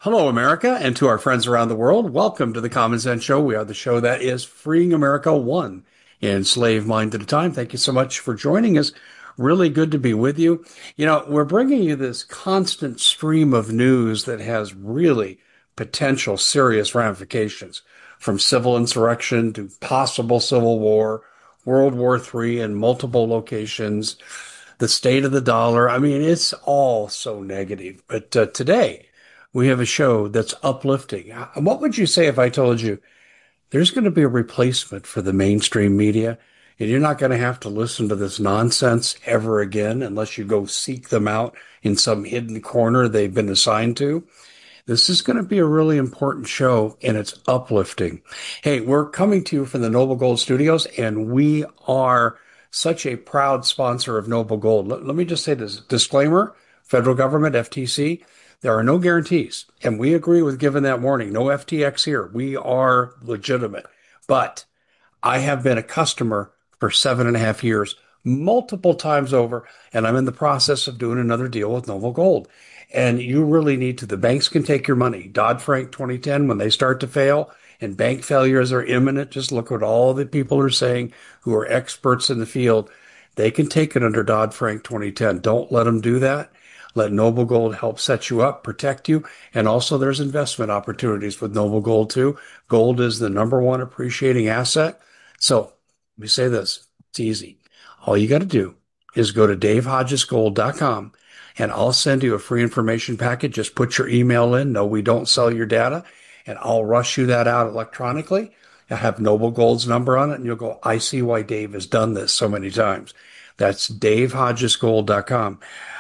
Hello, America, and to our friends around the world, welcome to the Common Sense Show. We are the show that is freeing America one enslaved mind at a time. Thank you so much for joining us. Really good to be with you. We're bringing you this constant stream of news that has really potential serious ramifications, from civil insurrection to possible civil war, World War III in multiple locations, the state of the dollar. I mean, it's all so negative. But today, we have a show that's uplifting. What would you say if I told you there's going to be a replacement for the mainstream media, and you're not going to have to listen to this nonsense ever again unless you go seek them out in some hidden corner they've been assigned to? This is going to be a really important show, and it's uplifting. Hey, we're coming to you from the Noble Gold Studios, and we are such a proud sponsor of Noble Gold. Let me just say this disclaimer: federal government, FTC, there are no guarantees. And we agree with giving that warning. No FTX here. We are legitimate. But I have been a customer for 7.5 years, multiple times over, and I'm in the process of doing another deal with Noble Gold. And you really need to. The banks can take your money. Dodd-Frank 2010, when they start to fail and bank failures are imminent, just look what all the people are saying who are experts in the field. They can take it under Dodd-Frank 2010. Don't let them do that. Let Noble Gold help set you up, protect you. And also there's investment opportunities with Noble Gold too. Gold is the number one appreciating asset. So let me say this. It's easy. All you got to do is go to davehodgesgold.com and I'll send you a free information packet. Just put your email in. No, we don't sell your data. And I'll rush you that out electronically. I have Noble Gold's number on it, and you'll go, I see why Dave has done this so many times. That's davehodgesgold.com.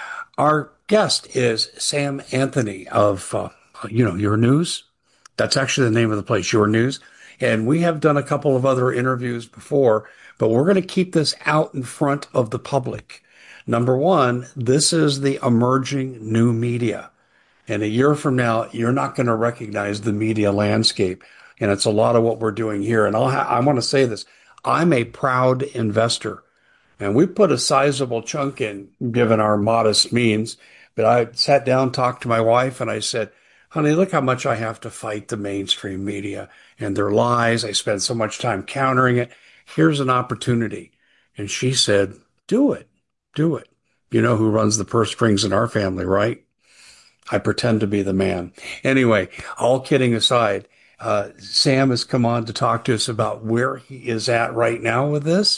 Our guest is Sam Anthony of, Your News. That's actually the name of the place, Your News. And we have done a couple of other interviews before, but we're going to keep this out in front of the public. Number one, this is the emerging new media. And a year from now, you're not going to recognize the media landscape. And it's a lot of what we're doing here. And I want to say this. I'm a proud investor. And we put a sizable chunk in, given our modest means. But I sat down, talked to my wife, and I said, honey, look how much I have to fight the mainstream media and their lies. I spend so much time countering it. Here's an opportunity. And she said, do it. Do it. You know who runs the purse strings in our family, right? I pretend to be the man. Anyway, all kidding aside, Sam has come on to talk to us about where he is at right now with this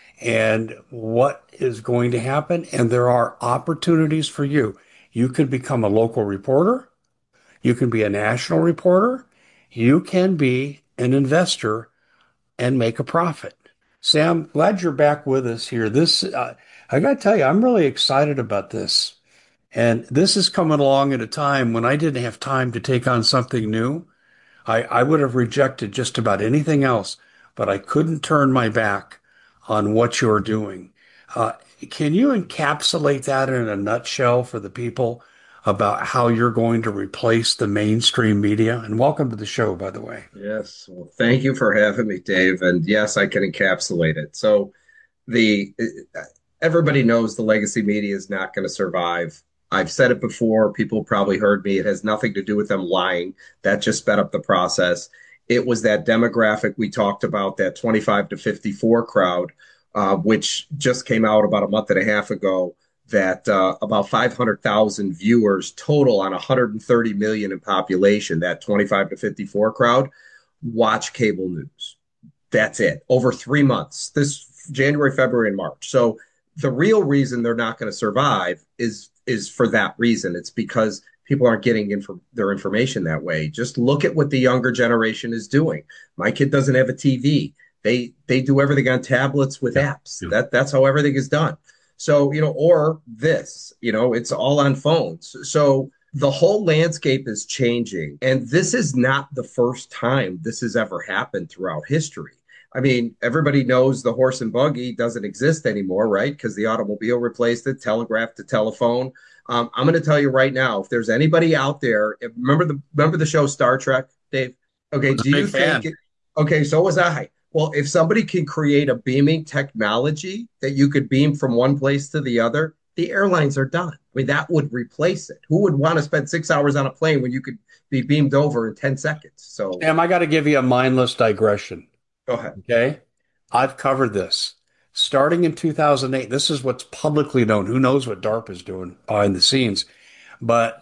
and what is going to happen. And there are opportunities for you. You could become a local reporter. You can be a national reporter. You can be an investor and make a profit. Sam, glad you're back with us here. I got to tell you, I'm really excited about this. And this is coming along at a time when I didn't have time to take on something new. I would have rejected just about anything else, but I couldn't turn my back on what you're doing. Can you encapsulate that in a nutshell for the people about how you're going to replace the mainstream media? And welcome to the show, by the way. Yes. Well, thank you for having me, Dave. And yes, I can encapsulate it. So the everybody knows the legacy media is not going to survive. I've said it before. People probably heard me. It has nothing to do with them lying. That just sped up the process. It was that demographic we talked about, that 25 to 54 crowd, which just came out about a month and a half ago, that about 500,000 viewers total on 130 million in population, that 25 to 54 crowd, watch cable news. That's it. Over 3 months, this January, February, and March. So the real reason they're not going to survive is for that reason. It's because people aren't getting their information that way. Just look at what the younger generation is doing. My kid doesn't have a TV. They do everything on tablets with apps. That's how everything is done. So, or this, it's all on phones. So the whole landscape is changing. And this is not the first time this has ever happened throughout history. I mean, everybody knows the horse and buggy doesn't exist anymore, right? Because the automobile replaced it, telegraph to telephone. I'm going to tell you right now, if there's anybody out there, remember the show Star Trek, Dave? I Okay, was a do big you fan. think? Okay, so was I. Well, if somebody can create a beaming technology that you could beam from one place to the other, the airlines are done. I mean, that would replace it. Who would want to spend 6 hours on a plane when you could be beamed over in 10 seconds? So Sam, I got to give you a mindless digression. go ahead. Okay. I've covered this. Starting in 2008, this is what's publicly known. Who knows what DARPA is doing behind the scenes? But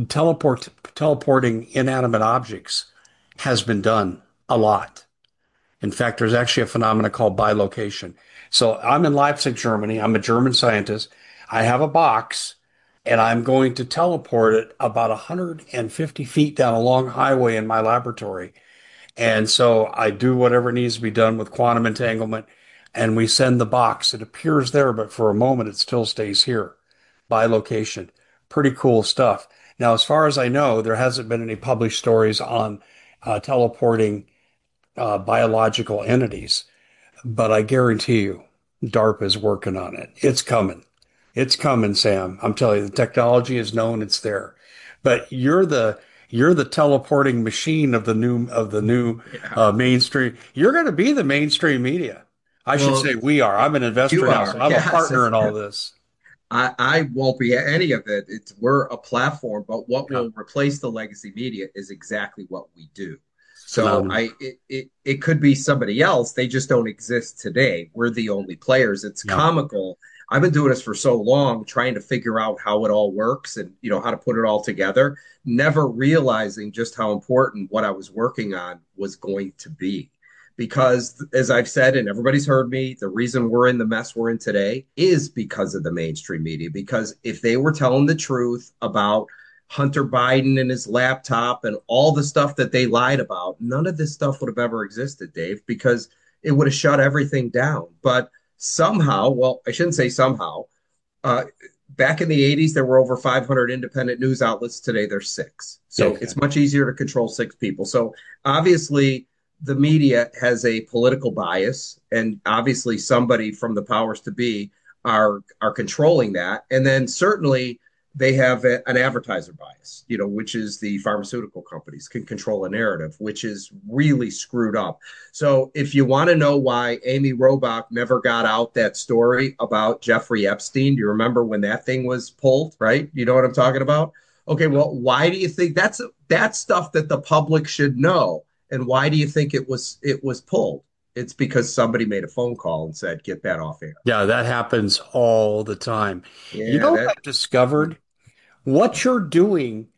teleporting inanimate objects has been done a lot. In fact, there's actually a phenomenon called bilocation. So I'm in Leipzig, Germany. I'm a German scientist. I have a box and I'm going to teleport it about 150 feet down a long highway in my laboratory. And so I do whatever needs to be done with quantum entanglement and we send the box. It appears there, but for a moment it still stays here by location. Pretty cool stuff. Now, as far as I know, there hasn't been any published stories on teleporting biological entities, but I guarantee you, DARPA is working on it. It's coming. It's coming, Sam. I'm telling you, the technology is known. It's there. But you're the teleporting machine of the new Yeah. mainstream. You're going to be the mainstream media. I should Well, say we are. I'm an you investor now, so are. I'm a Yes. partner in all this. I won't be any of it. We're a platform, but what Yeah, will replace the legacy media is exactly what we do. it's So phenomenal. it could be somebody else. They just don't exist today. We're the only players. It's Yeah. comical. I've been doing this for so long, trying to figure out how it all works and how to put it all together, never realizing just how important what I was working on was going to be. Because as I've said, and everybody's heard me, the reason we're in the mess we're in today is because of the mainstream media. Because if they were telling the truth about Hunter Biden and his laptop and all the stuff that they lied about, none of this stuff would have ever existed, Dave, because it would have shut everything down. But somehow, well, I shouldn't say somehow, uh, back in the 80s, there were over 500 independent news outlets. Today, there's six. Yeah, So it's much easier to control six people. So obviously, the media has a political bias, and obviously, somebody from the powers to be are controlling that. And then certainly, they have an advertiser bias, which is the pharmaceutical companies can control a narrative, which is really screwed up. So if you want to know why Amy Robach never got out that story about Jeffrey Epstein, do you remember when that thing was pulled, right? You know what I'm talking about? Okay, yeah. well, why do you think that's stuff that the public should know? And why do you think it was pulled? It's because somebody made a phone call and said, "Get that off air." Yeah, that happens all the time. You Yeah, know what that I've discovered? What you're doing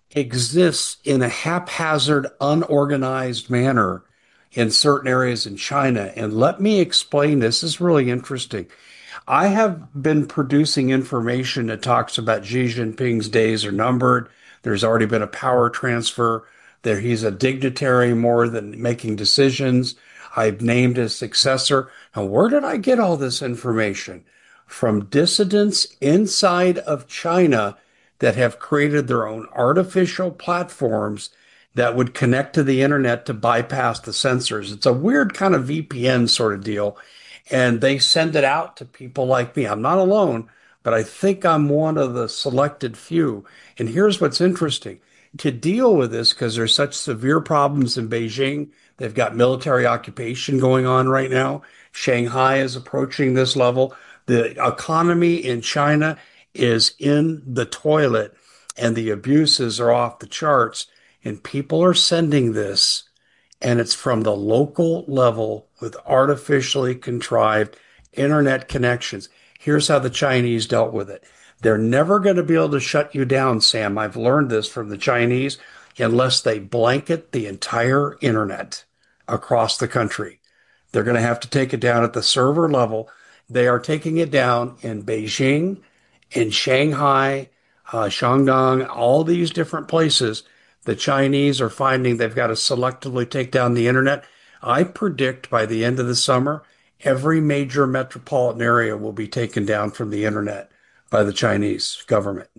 exists in a haphazard, unorganized manner in certain areas in China. And let me explain this. This is really interesting. I have been producing information that talks about Xi Jinping's days are numbered. There's already been a power transfer. There he's a dignitary more than making decisions. I've named his successor. Now, where did I get all this information? From dissidents inside of China that have created their own artificial platforms that would connect to the internet to bypass the censors. It's a weird kind of VPN sort of deal. And they send it out to people like me. I'm not alone, but I think I'm one of the selected few. And here's what's interesting. To deal with this, because there's such severe problems in Beijing, they've got military occupation going on right now. Shanghai is approaching this level. The economy in China is in the toilet and the abuses are off the charts. And people are sending this and it's from the local level with artificially contrived internet connections. Here's how the Chinese dealt with it. They're never going to be able to shut you down, Sam. I've learned this from the Chinese, unless they blanket the entire internet across the country. They're going to have to take it down at the server level. They are taking it down in Beijing, in Shanghai, Shandong, all these different places. The Chinese are finding they've got to selectively take down the internet. I predict by the end of the summer, every major metropolitan area will be taken down from the internet by the Chinese government.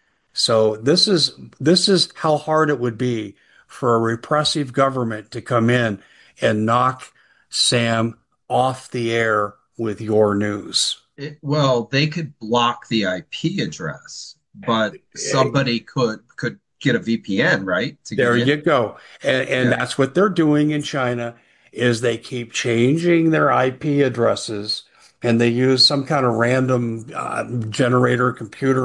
So this is how hard it would be for a repressive government to come in and knock Sam off the air with your news. Well, they could block the IP address, but somebody could get a VPN, right, to get There in. you go. And Yeah. that's what they're doing in China is they keep changing their IP addresses and they use some kind of random generator computer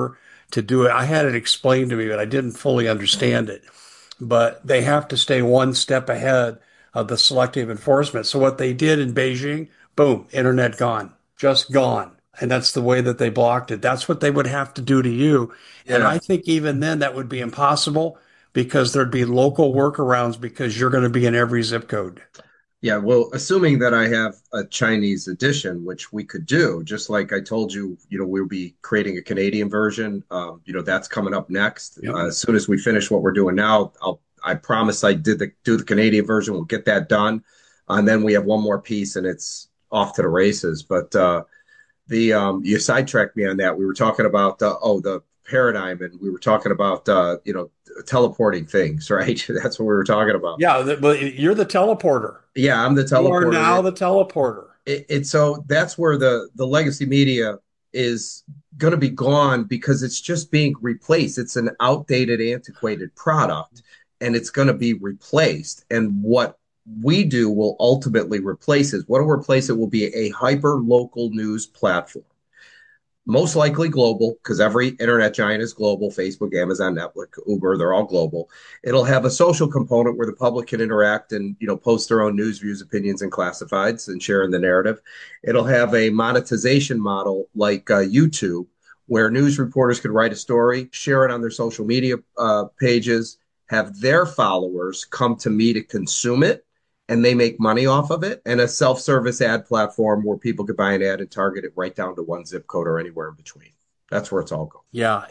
to do it. I had it explained to me, but I didn't fully understand it. But they have to stay one step ahead of the selective enforcement. So what they did in Beijing, boom, internet gone, just gone. And that's the way that they blocked it. That's what they would have to do to you. And I Yeah. think even then that would be impossible because there'd be local workarounds because you're going to be in every zip code. Yeah, well, assuming that I have a Chinese edition, which we could do, just like I told you, we'll be creating a Canadian version. That's coming up next. Yep. As soon as we finish what we're doing now, I promise I did do the Canadian version. We'll get that done, and then we have one more piece, and it's off to the races. But the you sidetracked me on that. We were talking about the paradigm, and we were talking about teleporting things, right? That's what we were talking about. Yeah, but you're the teleporter. Yeah, I'm the You are teleporter. now the teleporter. So that's where the legacy media is going to be gone because it's just being replaced. It's an outdated, antiquated product, and it's going to be replaced. And what we do will ultimately replace it. What will replace it will be a hyper local news platform, most likely global, because every internet giant is global. Facebook, Amazon, Netflix, Uber, they're all global. It'll have a social component where the public can interact and post their own news, views, opinions, and classifieds and share in the narrative. It'll have a monetization model like YouTube, where news reporters could write a story, share it on their social media pages, have their followers come to me to consume it, and they make money off of it, and a self-service ad platform where people could buy an ad and target it right down to one zip code or anywhere in between. That's where it's all going. Yeah,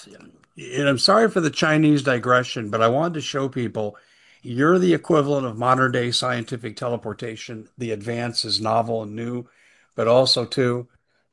and I'm sorry for the Chinese digression, but I wanted to show people you're the equivalent of modern day scientific teleportation. The advance is novel and new, but also too,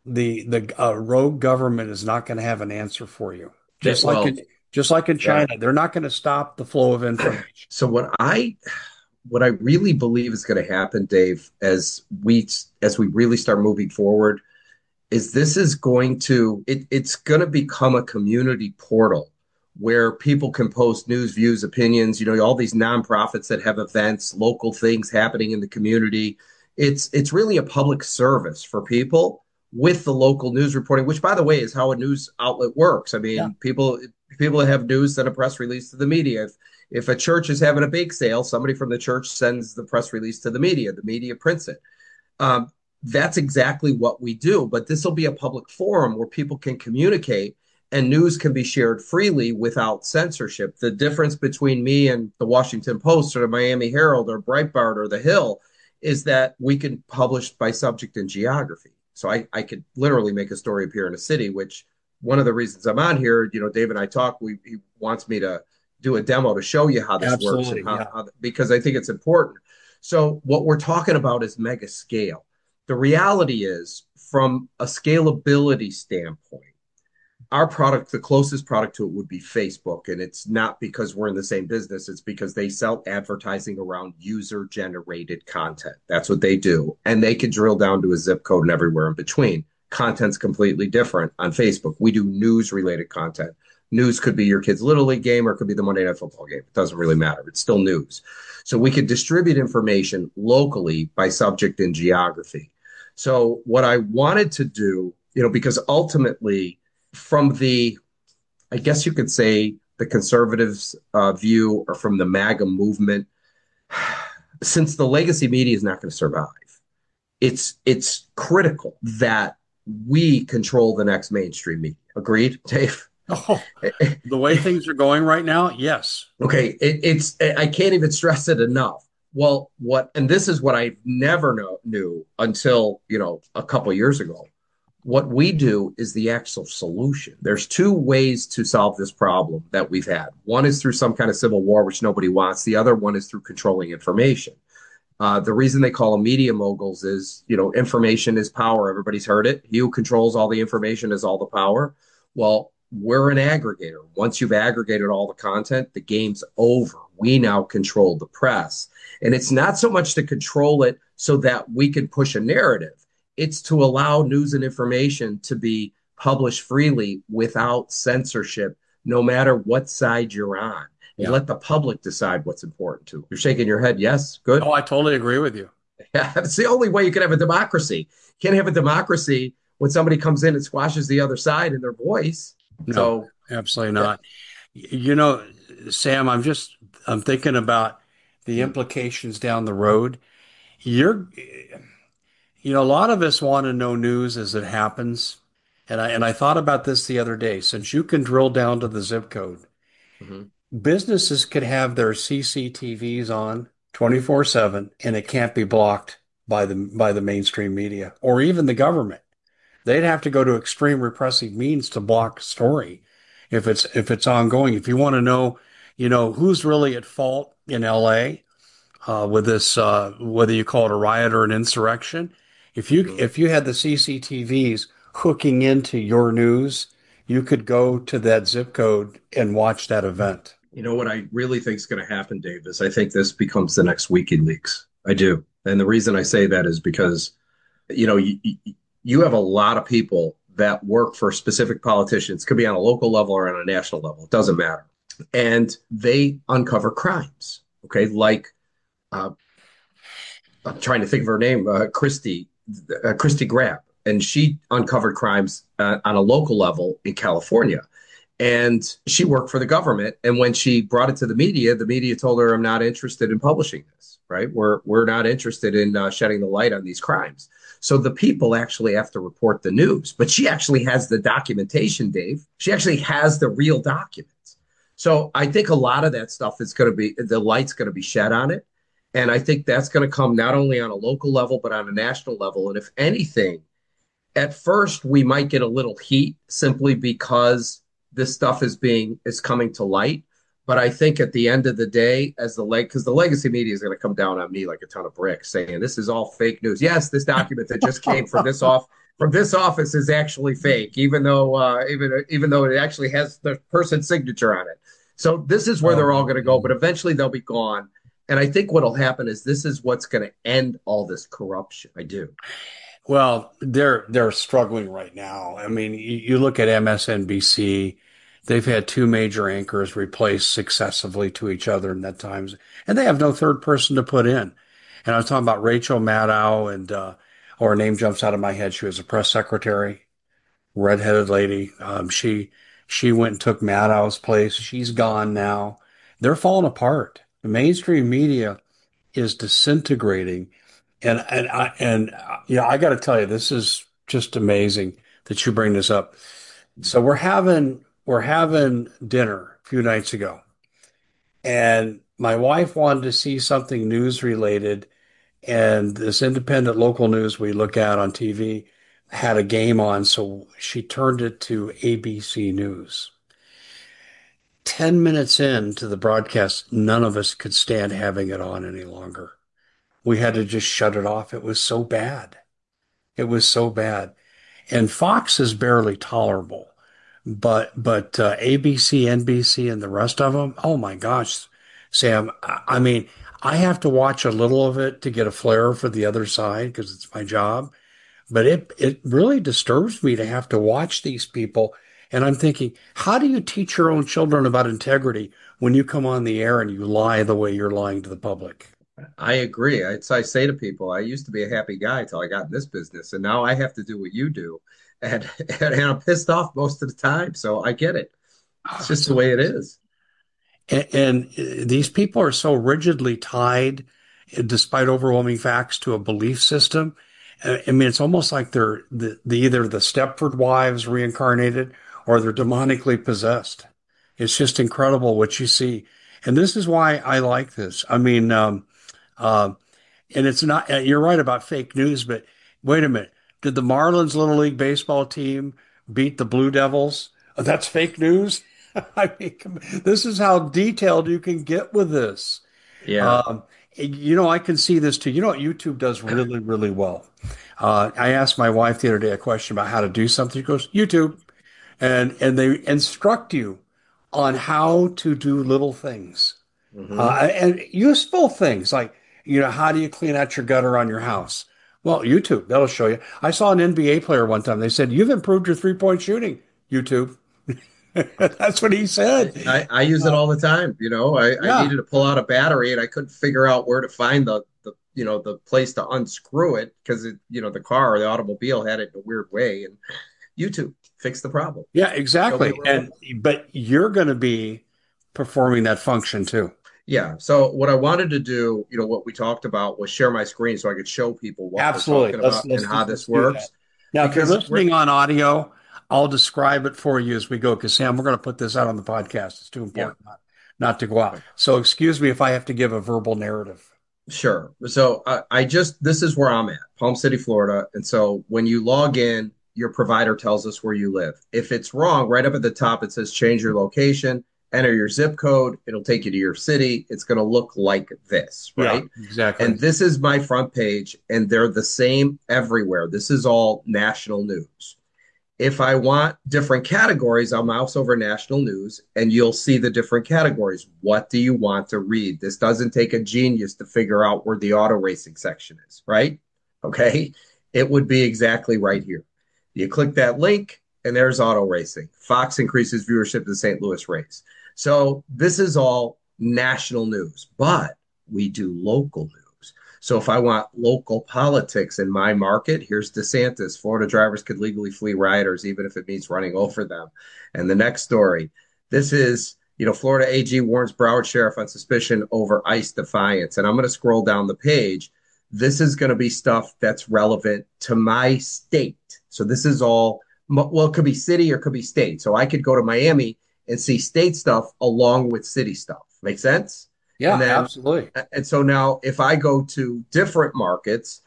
the rogue government is not going to have an answer for you. That, well, Just like in yeah. China, they're not going to stop the flow of information. So what I really believe is going to happen, Dave, as we really start moving forward, is this is going to it's going to become a community portal where people can post news, views, opinions, all these nonprofits that have events, local things happening in the community. It's really a public service for people with the local news reporting, which by the way is how a news outlet works. I Yeah. mean, people that have news send a press release to the media. If a church is having a bake sale, somebody from the church sends the press release to the media. The media prints it. That's exactly what we do. But this will be a public forum where people can communicate and news can be shared freely without censorship. The difference between me and the Washington Post or the Miami Herald or Breitbart or the Hill is that we can publish by subject and geography. So I could literally make a story appear in a city, which one of the reasons I'm on here, Dave and I talk, he wants me to do a demo to show you how this works and Absolutely. Yeah. because I think it's important. So what we're talking about is mega scale. The reality is, from a scalability standpoint, our product, the closest product to it would be Facebook. And it's not because we're in the same business, it's because they sell advertising around user generated content. That's what they do. And they can drill down to a zip code and everywhere in between. Content's completely different on Facebook. We do news related content. News could be your kid's Little League game or it could be the Monday Night Football game. It doesn't really matter. It's still news. So we could distribute information locally by subject and geography. So what I wanted to do, because ultimately from I guess you could say the conservatives' view or from the MAGA movement, since the legacy media is not going to survive, it's critical that we control the next mainstream media. Agreed, Dave? Oh, the way things are going right now, yes. Okay, I can't even stress it enough. Well, and this is what I never knew until a couple of years ago. What we do is the actual solution. There's two ways to solve this problem that we've had. One is through some kind of civil war, which nobody wants. The other one is through controlling information. The reason they call them media moguls is, information is power. Everybody's heard it. He who controls all the information is all the power. Well, we're an aggregator. Once you've aggregated all the content, the game's over. We now control the press. And it's not so much to control it so that we can push a narrative. It's to allow news and information to be published freely without censorship, no matter what side you're on. And Yeah. let the public decide what's important to. You're shaking your head. Yes, good. Oh, I totally agree with you. Yeah, it's the only way you can have a democracy. You can't have a democracy when somebody comes in and squashes the other side in their voice. No. So Absolutely Yeah. not. You know, Sam, I'm thinking about the implications down the road. You're, a lot of us want to know news as it happens. And I thought about this the other day. Since you can drill down to the zip code, Mhm. businesses could have their CCTVs on 24/7 and it can't be blocked by the mainstream media or even the government. They'd have to go to extreme repressive means to block a story if it's ongoing. If you want to know, who's really at fault in LA with this, whether you call it a riot or an insurrection, if you Mhm. if you had the CCTVs hooking into your news, you could go to that zip code and watch that event. You know what I really think is going to happen, Dave, is I think this becomes the next WikiLeaks. I do. And the reason I say that is because, you know, you have a lot of people that work for specific politicians, could be on a local level or on a national level, it doesn't matter. And they uncover crimes, okay? Like, uh, I'm trying to think of her name, Christy Grapp, and she uncovered crimes on a local level in California. And she worked for the government. And when she brought it to the media told her, "I'm not interested in publishing this. Right? We're not interested in shedding the light on these crimes." So the people actually have to report the news, but she actually has the documentation, Dave. She actually has the real documents. So I think a lot of that stuff is going to be the light's going to be shed on it. And I think that's going to come not only on a local level, but on a national level. And if anything, at first we might get a little heat simply because this stuff is coming to light. But I think at the end of the day, as because the legacy media is going to come down on me like a ton of bricks, saying this is all fake news. Yes, this document that just came from this office is actually fake, even though it actually has the person's signature on it. So this is where they're all going to go, but eventually they'll be gone. And I think what'll happen is this is what's going to end all this corruption. I do. Well, they're struggling right now. I mean, you look at MSNBC, they've had two major anchors replaced successively to each other in that times, and they have no third person to put in. And I was talking about Rachel Maddow, and or her name jumps out of my head. She was a press secretary, redheaded lady. She went and took Maddow's place. She's gone now. They're falling apart. The mainstream media is disintegrating. And I got to tell you, this is just amazing that you bring this up. So we're having dinner a few nights ago, and my wife wanted to see something news related, and this independent local news we look at on TV had a game on, so she turned it to ABC News. 10 minutes into the broadcast, none of us could stand having it on any longer. We had to just shut it off. It was so bad. It was so bad. And Fox is barely tolerable, but ABC, NBC, and the rest of them, oh my gosh, Sam, I mean, I have to watch a little of it to get a flair for the other side because it's my job. But it really disturbs me to have to watch these people. And I'm thinking, how do you teach your own children about integrity when you come on the air and you lie the way you're lying to the public? I agree. I say to people, I used to be a happy guy until I got in this business, and now I have to do what you do, and and I'm pissed off most of the time. So I get it. It's Oh, just the way it is. and these people are so rigidly tied, despite overwhelming facts, to a belief system. I mean, it's almost like they're either the Stepford wives reincarnated or they're demonically possessed. It's just incredible what you see. And this is why I like this. I mean, uh, and it's not, you're right about fake news, but wait a minute. Did the Marlins Little League baseball team beat the Blue Devils? That's fake news. I mean, this is how detailed you can get with this. Yeah. Um, I can see this too. You know what YouTube does really, really well? I asked my wife the other day a question about how to do something. She goes, YouTube. And they instruct you on how to do little things. Hmm. And useful things like, how do you clean out your gutter on your house? Well, YouTube, that'll show you. I saw an NBA player one time. They said, you've improved your three-point shooting. YouTube. That's what he said. I use it Uh, all the time. I yeah. needed to pull out a battery and I couldn't figure out where to find the place to unscrew it because the car or the automobile had it in a weird way. And YouTube, fix the problem. Yeah, Show me exactly. where it And was. but you're going to be performing that function too. Yeah. So what I wanted to do, what we talked about was share my screen so I could show people what we're Absolutely. talking about and how Let's this do that. works. Now, if you're Because we're listening on audio, I'll describe it for you as we go. Because Sam, we're going to put this out on the podcast. It's too yeah. important not to go out. So excuse me if I have to give a verbal narrative. Sure. So this is where I'm at, Palm City, Florida. And so when you log in, your provider tells us where you live. If it's wrong, right up at the top, it says change your location, enter your zip code. It'll take you to your city. It's going to look like this, Yeah, right? exactly. And this is my front page, and they're the same everywhere. This is all national news. If I want different categories, I'll mouse over national news and you'll see the different categories. What do you want to read? This doesn't take a genius to figure out where the auto racing section is, right? Okay. It would be exactly right here. You click that link and there's auto racing. Fox increases viewership of the St. Louis race. So this is all national news, but we do local news. So if I want local politics in my market, here's DeSantis. Florida drivers could legally flee rioters, even if it means running over them. And the next story, this is, Florida AG warns Broward sheriff on suspicion over ICE defiance. And I'm going to scroll down the page. This is going to be stuff that's relevant to my state. So this is all, well, it could be city or it could be state. So I could go to Miami and see state stuff along with city stuff. Make sense? And Yeah, then absolutely. and so now, if I go to different markets,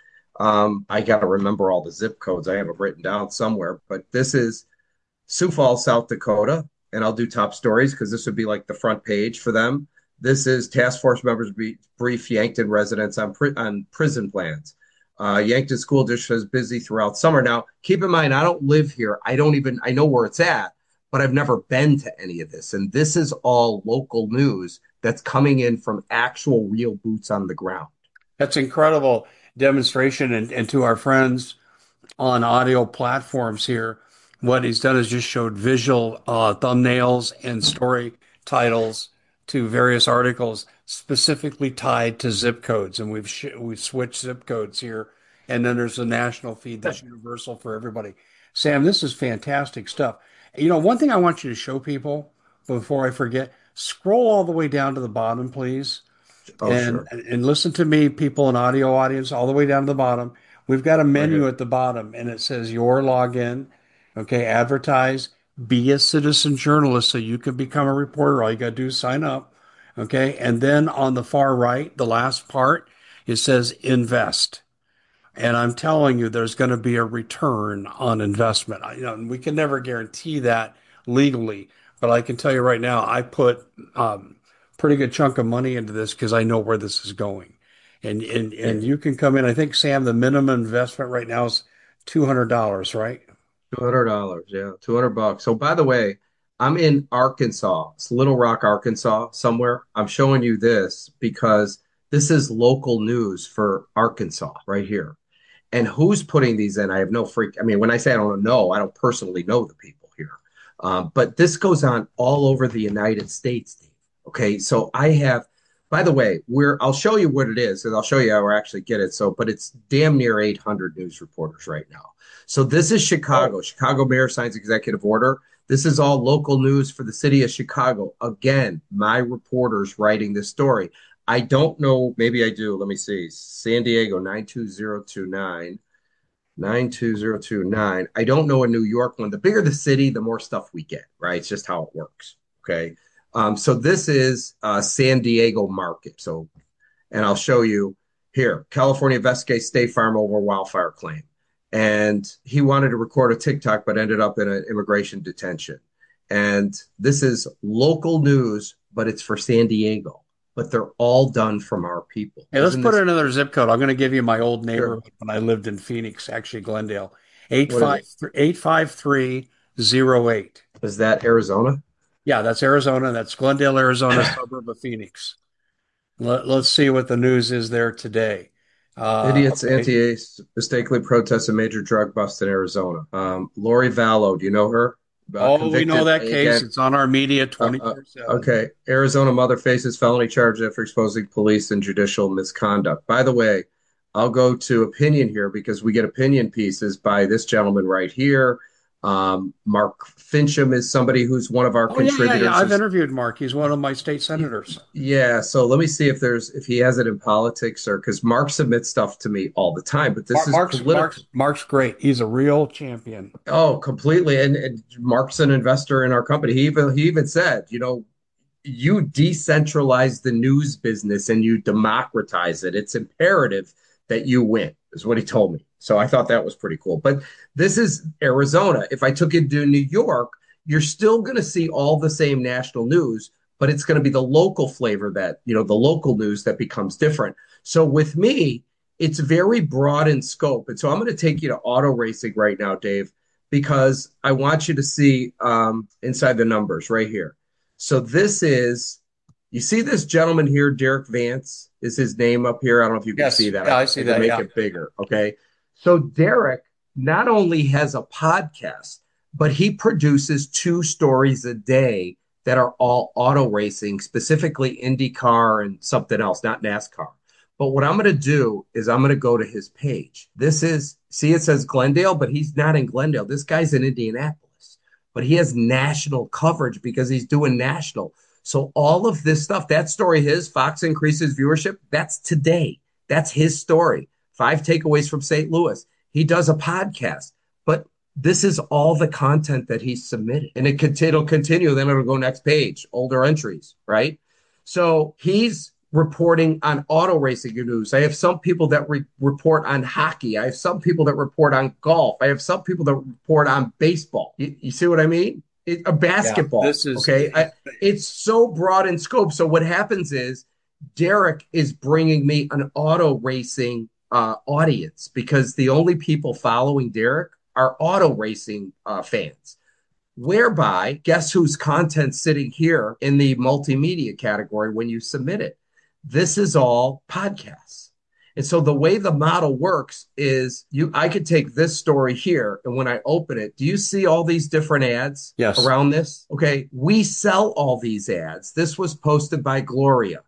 I got to remember all the zip codes. I have it written down somewhere, but this is Sioux Falls, South Dakota, and I'll do top stories because this would be like the front page for them. This is task force members brief Yankton residents on prison plans. Yankton School District is busy throughout summer. Now, keep in mind, I don't live here. I know where it's at, but I've never been to any of this. And this is all local news that's coming in from actual real boots on the ground. That's incredible demonstration. And to our friends on audio platforms here, what he's done is just showed visual thumbnails and story titles to various articles specifically tied to zip codes. And we've switched zip codes here. And then there's a national feed that's universal for everybody. Sam, this is fantastic stuff. One thing I want you to show people before I forget, scroll all the way down to the bottom, please. Oh, And sure. and listen to me, people in audio audience, all the way down to the bottom. We've got a Right menu here. at the bottom, and it says your login. Okay, advertise, be a citizen journalist, so you can become a reporter. All you got to do is sign up. Okay, and then on the far right, the last part, it says invest. And I'm telling you, there's going to be a return on investment. We can never guarantee that legally, but I can tell you right now, I put pretty good chunk of money into this because I know where this is going. And Yeah. you can come in. I think, Sam, the minimum investment right now is $200, right? $200. Yeah. $200. So by the way, I'm in Arkansas. It's Little Rock, Arkansas, somewhere. I'm showing you this because this is local news for Arkansas right here. And who's putting these in? I have no freak. I mean, when I say I don't know, I don't personally know the people here. But this goes on all over the United States, Dave. Okay, so I have. By the way, I'll show you what it is, and I'll show you how we actually get it. So, but it's damn near 800 news reporters right now. So this is Oh, Chicago. Chicago mayor signs executive order. This is all local news for the city of Chicago. Again, my reporters writing this story. I don't know. Maybe I do. Let me see. San Diego 92029. 92029. I don't know a New York one. The bigger the city, the more stuff we get, right? It's just how it works. Okay. So this is San Diego market. So, and I'll show you here. California investigates State Farm over wildfire claim. And he wanted to record a TikTok, but ended up in an immigration detention. And this is local news, but it's for San Diego. But they're all done from our people. hey, let's Isn't put this another zip code. I'm going to give you my old sure? neighborhood when I lived in Phoenix, actually Glendale, eight What is five it? 85308. Is that Arizona? Yeah, that's Arizona. That's Glendale, Arizona, suburb of Phoenix. Let's see what the news is there today. Idiots Okay. anti-ace mistakenly protest a major drug bust in Arizona. Lori Vallow, do you know her? Oh, we know Convicted that case. again. It's on our media Uh, uh, 24/7. okay. Arizona mother faces felony charge after exposing police and judicial misconduct. By the way, I'll go to opinion here because we get opinion pieces by this gentleman right here. Mark Fincham is somebody who's one of our Oh, yeah, yeah, yeah. contributors. I've interviewed Mark. He's one of my state senators. Yeah, so let me see if he has it in politics or because Mark submits stuff to me all the time, but this is political. Mark's great. He's a real champion. Oh, completely. And Mark's an investor in our company. He even said, you decentralize the news business and you democratize it. It's imperative that you win, is what he told me. So I thought that was pretty cool. But this is Arizona. If I took it to New York, you're still going to see all the same national news, but it's going to be the local flavor that, the local news that becomes different. So with me, it's very broad in scope. And so I'm going to take you to auto racing right now, Dave, because I want you to see inside the numbers right here. So you see this gentleman here, Derek Vance is his name up here. I don't know if you can Yes, see that. yeah, I see I can that. make Yeah. it bigger. Okay. So Derek not only has a podcast, but he produces 2 stories a day that are all auto racing, specifically IndyCar and something else, not NASCAR. But what I'm going to do is I'm going to go to his page. See, it says Glendale, but he's not in Glendale. This guy's in Indianapolis, but he has national coverage because he's doing national. So all of this stuff, that story, Fox increases viewership, that's today. That's his story. 5 takeaways from St. Louis. He does a podcast, but this is all the content that he's submitted. And it'll continue. Then it'll go next page, older entries, right? So he's reporting on auto racing news. I have some people that report on hockey. I have some people that report on golf. I have some people that report on baseball. You see what I mean? A basketball. This is okay. It's so broad in scope. So what happens is Derek is bringing me an auto racing audience because the only people following Derek are auto racing fans. Whereby, guess whose content sitting here in the multimedia category when you submit it? This is all podcasts. And so the way the model works is I could take this story here, and when I open it, do you see all these different ads Yes. around this? Okay, we sell all these ads. This was posted by Gloria.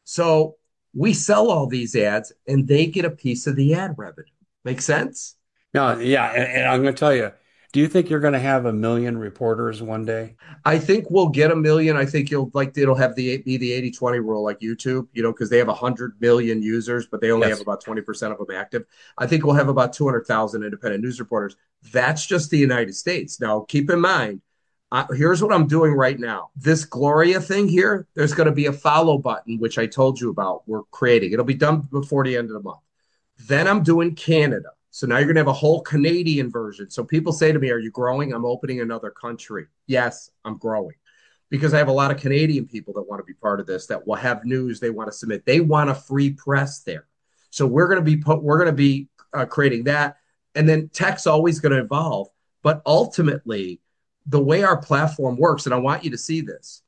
So we sell all these ads, and they get a piece of the ad revenue. Make sense? No, yeah, and I'm going to tell you, do you think you're going to have 1 million reporters one day? I think we'll get 1 million. I think it'll have be the 80-20 rule like YouTube, because they have 100 million users, but they only Yes. have about 20% of them active. I think we'll have about 200,000 independent news reporters. That's just the United States. Now, keep in mind, here's what I'm doing right now. This Gloria thing here, there's going to be a follow button, which I told you about. We're creating. It'll be done before the end of the month. Then I'm doing Canada. So now you're going to have a whole Canadian version. So people say to me, are you growing? I'm opening another country. Yes, I'm growing because I have a lot of Canadian people that want to be part of this, that will have news they want to submit. They want a free press there. So we're going to be creating that. And then tech's always going to evolve. But ultimately, the way our platform works, and I want you to see this.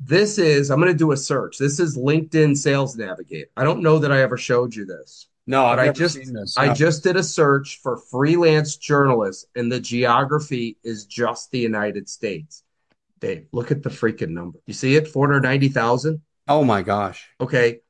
I'm going to do a search. This is LinkedIn Sales Navigator. I don't know that I ever showed you this. No, I've But never seen this. I No. just did a search for freelance journalists, and the geography is just the United States. Dave, look at the freaking number. You see it? 490,000? Oh my gosh. Okay.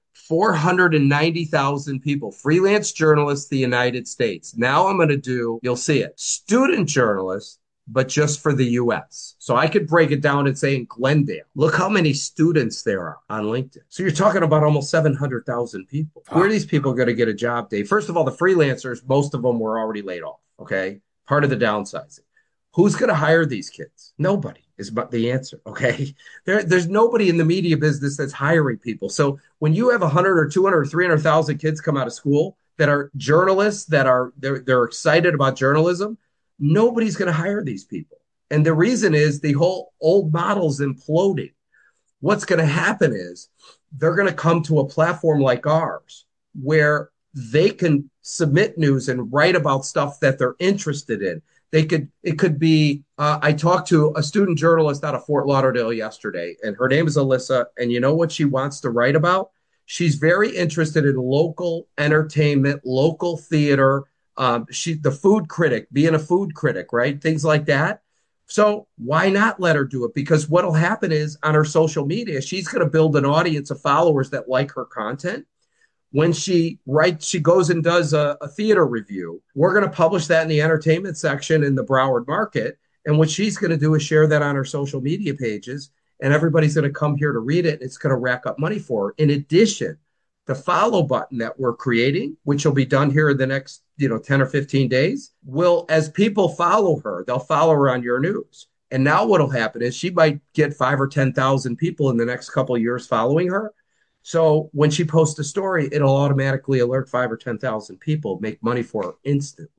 490,000 people, freelance journalists, the United States. Now I'm going to you'll see it, student journalists, but just for the US. So I could break it down and say in Glendale, look how many students there are on LinkedIn. So you're talking about almost 700,000 people. Where are these people going to get a job, Dave? First of all, the freelancers, most of them were already laid off. Okay. Part of the downsizing. Who's going to hire these kids? Nobody is but the answer. Okay. There's nobody in the media business that's hiring people. So when you have 100 or 200 or 300,000 kids come out of school that are journalists, they're excited about journalism, nobody's going to hire these people. And the reason is the whole old model's imploding. What's going to happen is they're going to come to a platform like ours where they can submit news and write about stuff that they're interested in. It could be, I talked to a student journalist out of Fort Lauderdale yesterday, and her name is Alyssa. And you know what she wants to write about? She's very interested in local entertainment, local theater, the food critic, being a food critic, right? Things like that. So why not let her do it? Because what'll happen is on her social media, she's going to build an audience of followers that like her content. When she goes and does a theater review, we're going to publish that in the entertainment section in the Broward market. And what she's going to do is share that on her social media pages, and everybody's going to come here to read it. And it's going to rack up money for her. In addition, the follow button that we're creating, which will be done here in the next 10 or 15 days, will, as people follow her, they'll follow her on your news. And now what'll happen is she might get 5 or 10,000 people in the next couple of years following her. So when she posts a story, it'll automatically alert 5 or 10,000 people, make money for her instantly.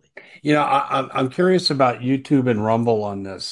I'm curious about YouTube and Rumble on this.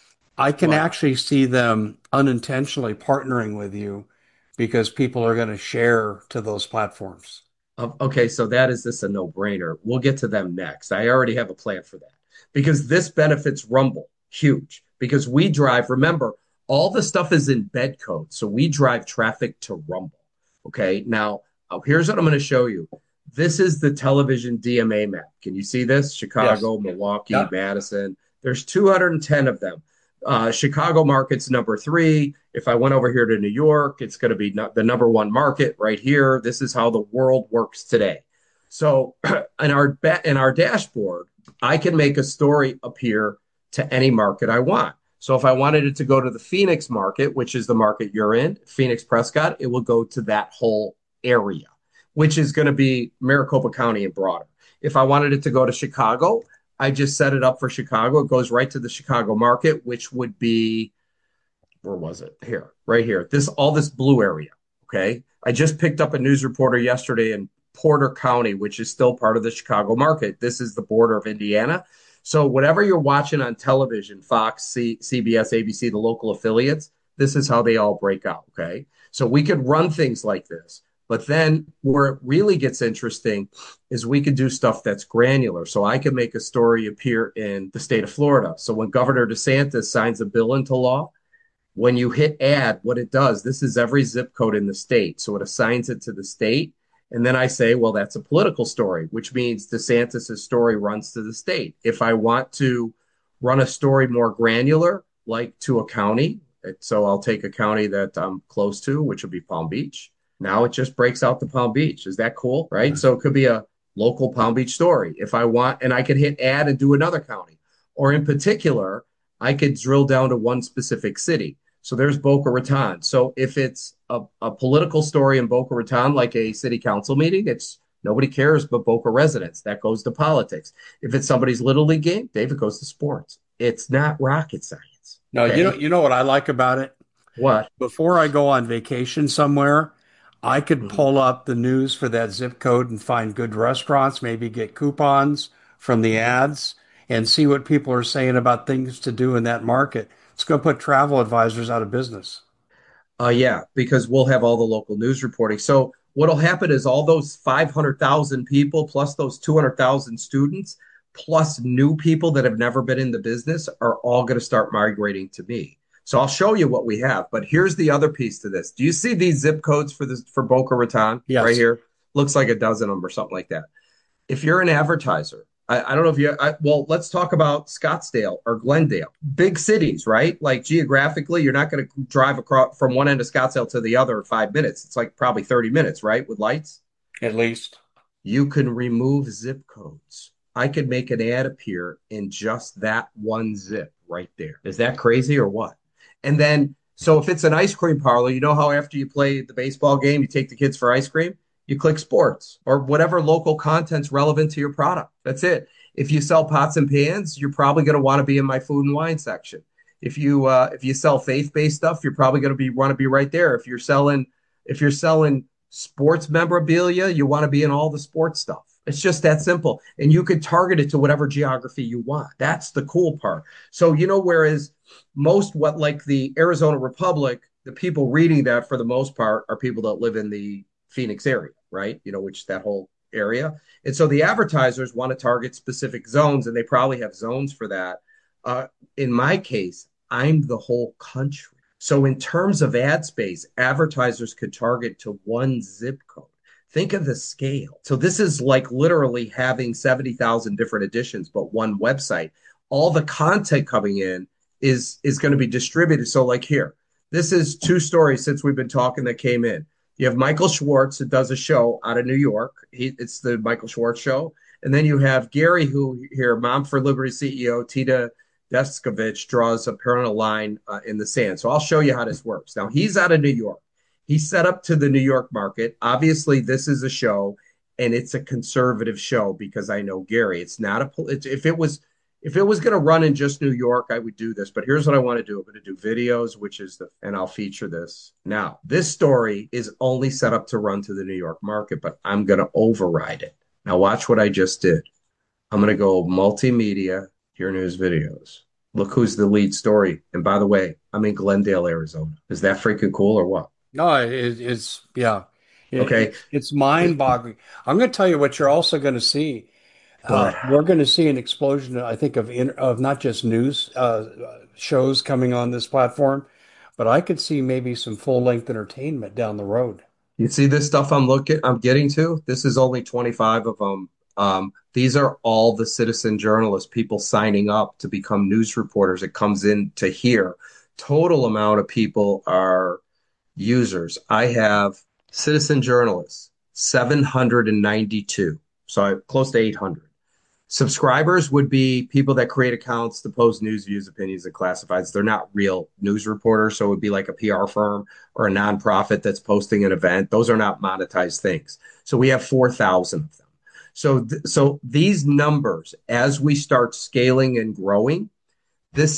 I can Wow. actually see them unintentionally partnering with you because people are going to share to those platforms. Okay, so that is this a no-brainer. We'll get to them next. I already have a plan for that because this benefits Rumble huge because we drive, remember, all the stuff is in bed code. So we drive traffic to Rumble. Okay, now here's what I'm going to show you. This is the television DMA map. Can you see this? Yes. Chicago, Milwaukee, Yeah. Madison. There's 210 of them. Chicago market's number three. If I went over here to New York, it's going to be the number one market right here. This is how the world works today. So in our dashboard, I can make a story appear to any market I want. So if I wanted it to go to the Phoenix market, which is the market you're in, Phoenix Prescott, it will go to that whole area, which is going to be Maricopa County and broader. If I wanted it to go to Chicago, I just set it up for Chicago. It goes right to the Chicago market, which would be, where was it? Here, right here. All this blue area. Okay. I just picked up a news reporter yesterday in Porter County, which is still part of the Chicago market. This is the border of Indiana. So whatever you're watching on television, Fox, CBS, ABC, the local affiliates, this is how they all break out. Okay. So we could run things like this. But then where it really gets interesting is we could do stuff that's granular. So I could make a story appear in the state of Florida. So when Governor DeSantis signs a bill into law, when you hit add, what it does, this is every zip code in the state. So it assigns it to the state. And then I say, well, that's a political story, which means DeSantis' story runs to the state. If I want to run a story more granular, like to a county, so I'll take a county that I'm close to, which would be Palm Beach. Now it just breaks out to Palm Beach. Is that cool? Right. So it could be a local Palm Beach story if I want, and I could hit add and do another county. Or in particular, I could drill down to one specific city. So there's Boca Raton. So if it's a political story in Boca Raton, like a city council meeting, it's nobody cares but Boca residents. That goes to politics. If it's somebody's little league game, David goes to sports. It's not rocket science. No, Okay. you know what I like about it? What? Before I go on vacation somewhere, I could Mhm. pull up the news for that zip code and find good restaurants, maybe get coupons from the ads and see what people are saying about things to do in that market. It's going to put travel advisors out of business. Yeah, because we'll have all the local news reporting. So what'll happen is all those 500,000 people plus those 200,000 students plus new people that have never been in the business are all going to start migrating to me. So I'll show you what we have. But here's the other piece to this. Do you see these zip codes for Boca Raton right Yes. here? Looks like a dozen of them or something like that. If you're an advertiser, I don't know if well, let's talk about Scottsdale or Glendale, big cities, right? Like geographically, you're not going to drive across from one end of Scottsdale to the other in 5 minutes. It's like probably 30 minutes, right? With lights. At least. You can remove zip codes. I could make an ad appear in just that one zip right there. Is that crazy or what? And then, so if it's an ice cream parlor, you know how after you play the baseball game, you take the kids for ice cream? You click sports or whatever local content's relevant to your product. That's it. If you sell pots and pans, you're probably going to want to be in my food and wine section. If you sell faith-based stuff, you're probably going to want to be right there. If you're selling sports memorabilia, you want to be in all the sports stuff. It's just that simple. And you could target it to whatever geography you want. That's the cool part. So, whereas most what like the Arizona Republic, the people reading that for the most part are people that live in the Phoenix area, right? Which that whole area. And so the advertisers want to target specific zones and they probably have zones for that. In my case, I'm the whole country. So in terms of ad space, advertisers could target to one zip code. Think of the scale. So this is like literally having 70,000 different editions, but one website. All the content coming in is going to be distributed. So like here, this is two stories since we've been talking that came in. You have Michael Schwartz that does a show out of New York. It's the Michael Schwartz show. And then you have Gary, who here, Mom for Liberty CEO, Deskovich draws a parallel line in the sand. So I'll show you how this works. Now, he's out of New York. He's set up to the New York market. Obviously, this is a show, and it's a conservative show because I know Gary. It's not a if it was going to run in just New York, I would do this. But here's what I want to do. I'm going to do videos, and I'll feature this. Now, this story is only set up to run to the New York market, but I'm going to override it. Now, watch what I just did. I'm going to go multimedia, your news videos. Look who's the lead story. And by the way, I'm in Glendale, Arizona. Is that freaking cool or what? No, it's yeah, Okay. it's mind-boggling. I'm going to tell you what you're also going to see. What? We're going to see an explosion, I think, of not just news shows coming on this platform, but I could see maybe some full-length entertainment down the road. You see this stuff I'm getting to? This is only 25 of them. These are all the citizen journalists, people signing up to become news reporters. It comes in to here. Total amount of people are users. I have citizen journalists, 792. So close to 800. Subscribers would be people that create accounts to post news, views, opinions, and classifieds. They're not real news reporters. So it would be like a PR firm or a nonprofit that's posting an event. Those are not monetized things. So we have 4,000 of them. So these numbers, as we start scaling and growing, this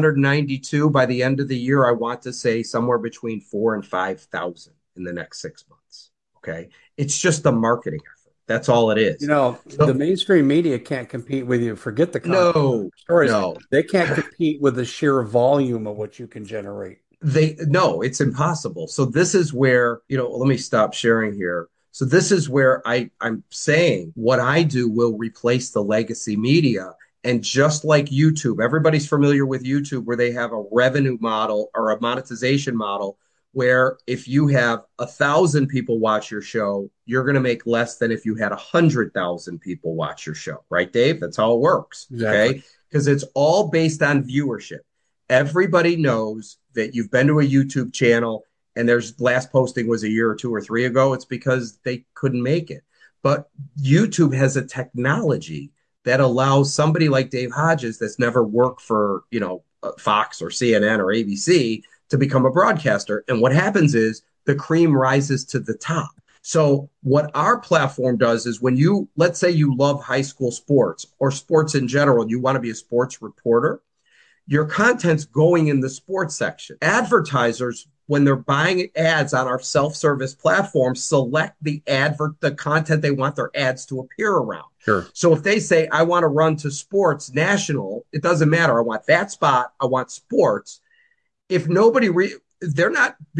792 by the end of the year, I want to say somewhere between 4 and 5,000 in the next 6 months. Okay. It's just a marketing effort. That's all it You is. know, the So, mainstream media can't compete with you. Forget the content no, stories. no, They can't compete with the sheer volume of what you can generate. no, it's impossible. So this is where, let me stop sharing here. So this is where I'm saying what I do will replace the legacy media. And just like YouTube, everybody's familiar with YouTube, where they have a revenue model or a monetization model where if you have 1,000 people watch your show, you're going to make less than if you had 100,000 people watch your show, right, Dave? That's how it works. Exactly. Okay. Because it's all based on viewership. Everybody knows that you've been to a YouTube channel and there's last posting was a year or 2 or 3 ago. It's because they couldn't make it. But YouTube has a technology that allows somebody like Dave Hodges that's never worked for, Fox or CNN or ABC to become a broadcaster. And what happens is the cream rises to the top. So what our platform does is when let's say you love high school sports or sports in general, and you want to be a sports reporter, your content's going in the sports section. Advertisers, when they're buying ads on our self-service platform, select the content they want their ads to appear around. Sure. So if they say, I want to run to sports national, it doesn't matter. I want that spot. I want sports. If they're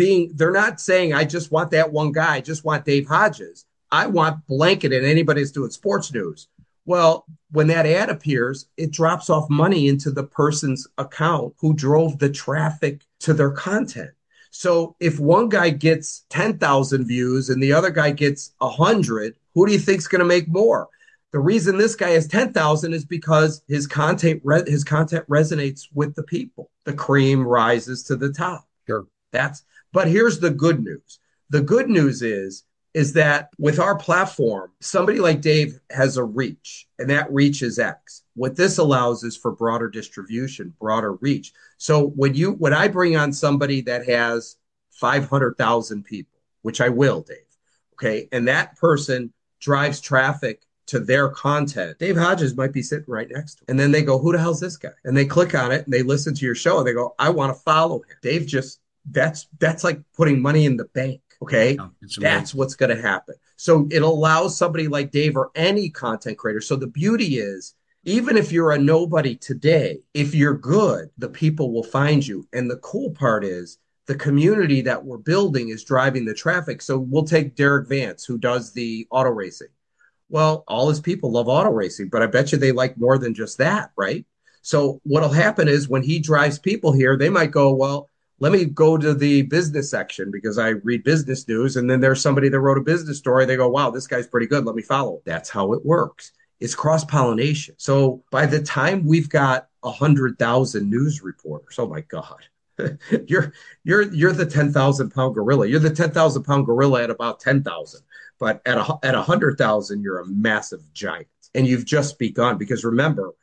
not saying, I just want that one guy. I just want Dave Hodges. I want blanket and anybody that's doing sports news. Well, when that ad appears, it drops off money into the person's account who drove the traffic to their content. So if one guy gets 10,000 views and the other guy gets 100, who do you think's going to make more? The reason this guy has 10,000 is because his content resonates with the people. The cream rises to the top. Sure. But here's the good news. The good news is that with our platform, somebody like Dave has a reach, and that reach is X. What this allows is for broader distribution, broader reach. So when I bring on somebody that has 500,000 people, which I will, Dave, okay, and that person drives traffic to their content, Dave Hodges might be sitting right next to him. And then they go, who the hell's this guy? And they click on it and they listen to your show and they go, I want to follow him. Dave that's like putting money in the bank. Okay. Yeah, that's what's going to happen. So it allows somebody like Dave or any content creator. So the beauty is, even if you're a nobody today, if you're good, the people will find you. And the cool part is the community that we're building is driving the traffic. So we'll take Derek Vance, who does the auto racing. Well, all his people love auto racing, but I bet you they like more than just that, right? So what'll happen is when he drives people here, they might go, well, let me go to the business section because I read business news. And then there's somebody that wrote a business story. They go, wow, this guy's pretty good. Let me follow. That's how it works. It's cross-pollination. So by the time we've got 100,000 news reporters, oh my God, you're the 10,000 pound gorilla. You're the 10,000 pound gorilla at about 10,000. But at 100,000, you're a massive giant. And you've just begun because remember,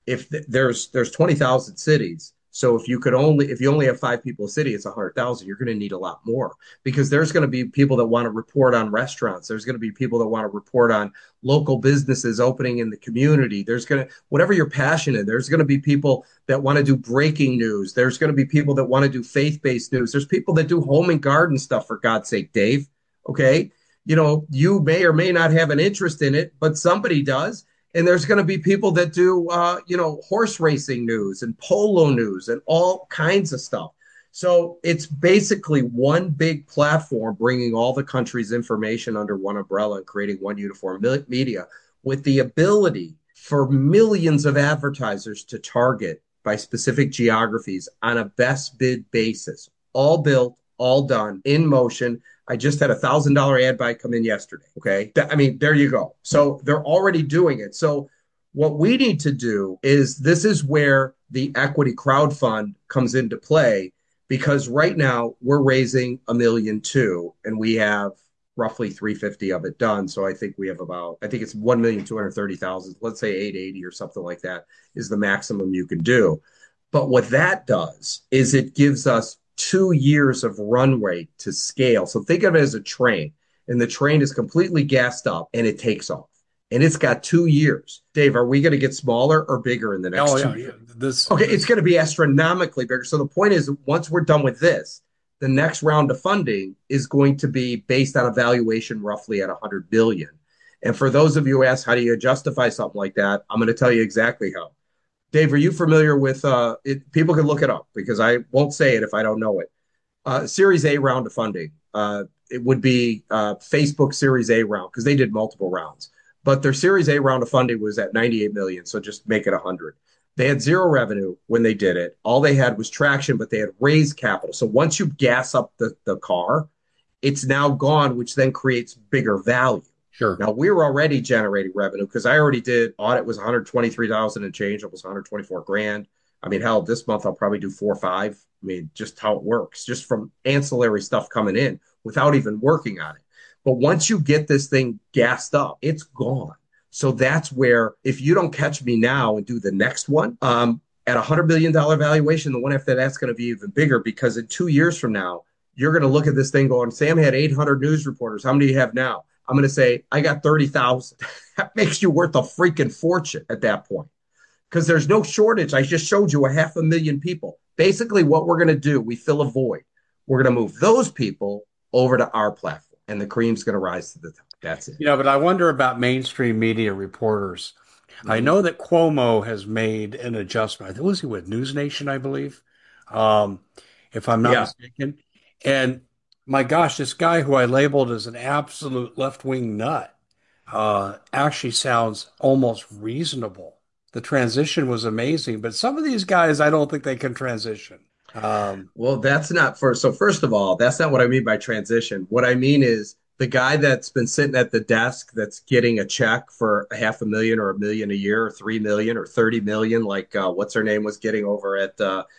if there's 20,000 cities, so if you only have five people a city, it's 100,000. You're going to need a lot more because there's going to be people that want to report on restaurants. There's going to be people that want to report on local businesses opening in the community. There's going to whatever you're passionate in. There's going to be people that want to do breaking news. There's going to be people that want to do faith-based news. There's people that do home and garden stuff, for God's sake, Dave. Okay. You may or may not have an interest in it, but somebody does. And there's going to be people that do, horse racing news and polo news and all kinds of stuff. So it's basically one big platform bringing all the country's information under one umbrella and creating one uniform media with the ability for millions of advertisers to target by specific geographies on a best bid basis, all built, all done in motion. I just had $1,000 ad buy come in yesterday. Okay. I mean, there you go. So they're already doing it. So what we need to do is this is where the equity crowd fund comes into play because right now we're raising 1,200,000 and we have roughly 350 of it done. So I think we have I think it's 1,230,000, let's say 880 or something like that is the maximum you can do. But what that does is it gives us 2 years of runway to scale. So think of it as a train, and the train is completely gassed up and it takes off. And it's got 2 years. Dave, are we going to get smaller or bigger in the next Oh two yeah, years? Okay, it's this going to be astronomically bigger. So the point is, once we're done with this, the next round of funding is going to be based on a valuation roughly at 100 billion. And for those of you who ask, how do you justify something like that? I'm going to tell you exactly how. Dave, are you familiar with it? People can look it up because I won't say it if I don't know it. Series A round of funding. It would be Facebook Series A round because they did multiple rounds. But their Series A round of funding was at 98 million. So just make it 100. They had zero revenue when they did it. All they had was traction, but they had raised capital. So once you gas up the car, it's now gone, which then creates bigger value. sure. Now we're already generating revenue because I already did audit was 123,000 and change. It was 124 grand. I mean, hell, this month I'll probably do 4 or 5. I mean, just how it works, just from ancillary stuff coming in without even working on it. But once you get this thing gassed up, it's gone. So that's where if you don't catch me now and do the next one, at $100 million valuation, the one after that's going to be even bigger because in 2 years from now, you're going to look at this thing going, Sam had 800 news reporters. How many do you have now? I'm going to say, I got 30,000. That makes you worth a freaking fortune at that point because there's no shortage. I just showed you 500,000 people. Basically, what we're going to do, we fill a void. We're going to move those people over to our platform, and the cream's going to rise to the top. That's it. But I wonder about mainstream media reporters. I Mm-hmm. know that Cuomo has made an adjustment. I think was he with News Nation, I believe, um, if I'm not Yeah. mistaken. And my gosh, this guy who I labeled as an absolute left-wing nut actually sounds almost reasonable. The transition was amazing, but some of these guys, I don't think they can transition. Um, Well, that's not for, so first of all, that's not what I mean by transition. What I mean is the guy that's been sitting at the desk that's getting a check for 500,000 or 1 million a year or 3 million or 30 million, like what's her name was getting over at